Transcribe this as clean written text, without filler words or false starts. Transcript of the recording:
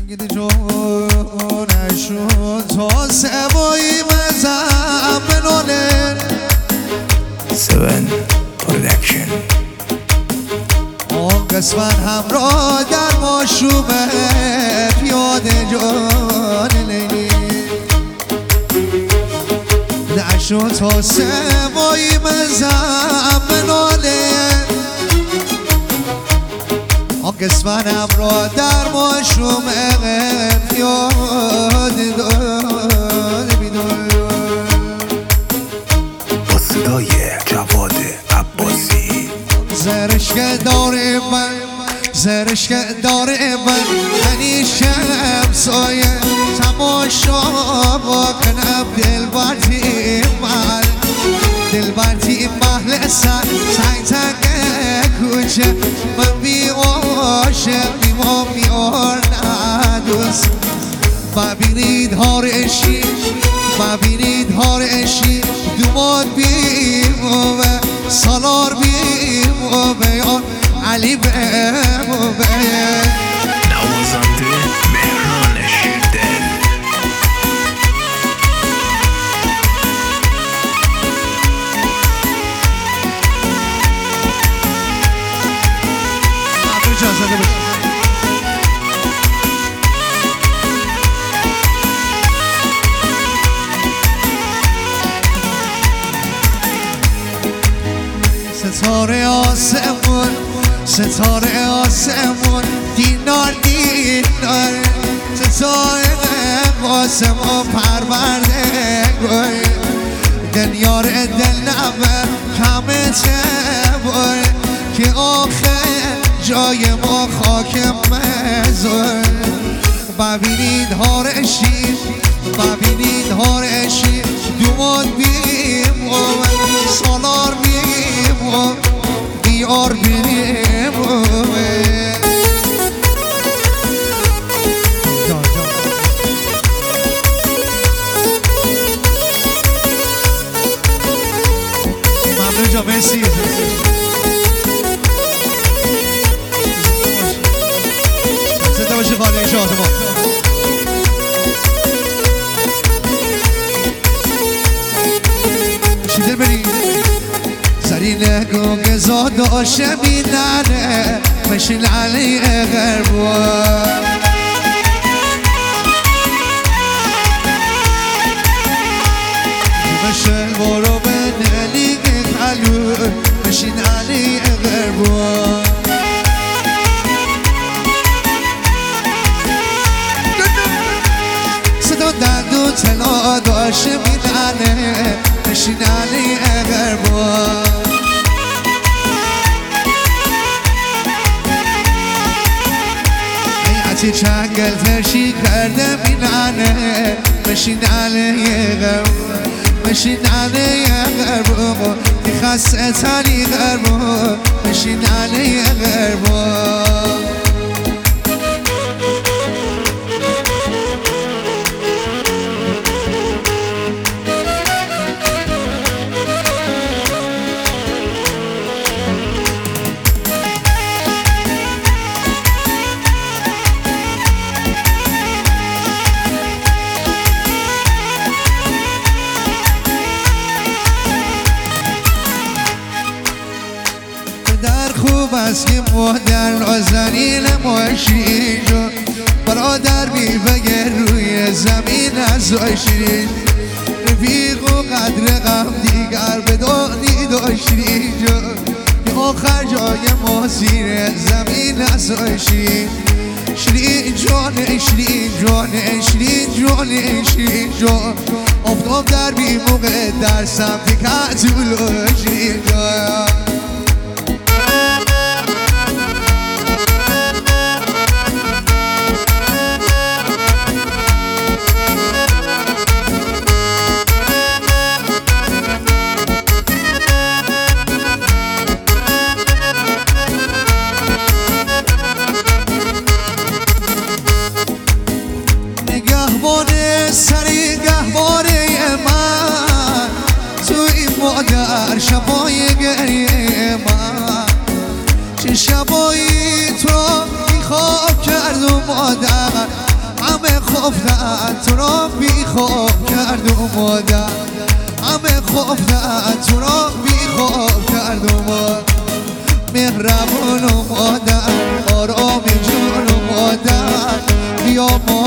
گیده جونشون تا سوایی مزم بناله 7 پرودکشن اون قسمت همراه در ماشومه پیاده جان لیلی نشون تا سوایی مزم بناله اون قسمت همراه در ماشومه پیاده دان بیدان با صدای جواد عباسی زرشک داره من زرشک داره من منی شمسایه تماشا کنم دلبرتی من دلبرتی محل سر سنگ تنگ کوچه من بی عاشق بیمام بیار ندوست ببینید هارشی ببینید هارشی دوماد بیمومه سالار بیمومه یا علی بیمومه نوازنده مهران شیردل ستاره آسمون ستاره آسمون دینار دینار ستاره آسمون پرورده گوی دلیار دل نبر همه تبور که آخر جای ما خاک مزور ببینید هارشی ببینید هارشی دوماد بیم سالار بیم بیار بیم ممنون جا مرسی زنده باشه خانه شادمان شیده بریم سرین گونگ زادا شمینانه مشین علی غربوان مشل بارو به نلی خلو مشین علی غربوان صدا دندون تلا داشت میدنه مشین علی غربوان حیعتی چنگل ترشی کرده مینانه مشین علی غربوان مشین علی غربوان تی خسته تالی غربوان مشین علی غربوان خوب است که مادر نازنین ماشین جو برادر بی بگر روی زمین از آشین رفیق و قدر غم دیگر بدانی داشتین جو که آخر جای ما زیر زمین از آشین شیرین جان شیرین جان شیرین جان شیرین جان افتاب در بی موقع در سمت کتول شیرین جان گهواره سری گهواره من تو این مادر شبای گریه من چه شبایی تو میخواب کرد و مادر خفتن تو را بی خواب کرد اومدن، همه خفتن تو را بی خواب کرد اومدن. مهربون اومدن، آرام جون اومدن، بیا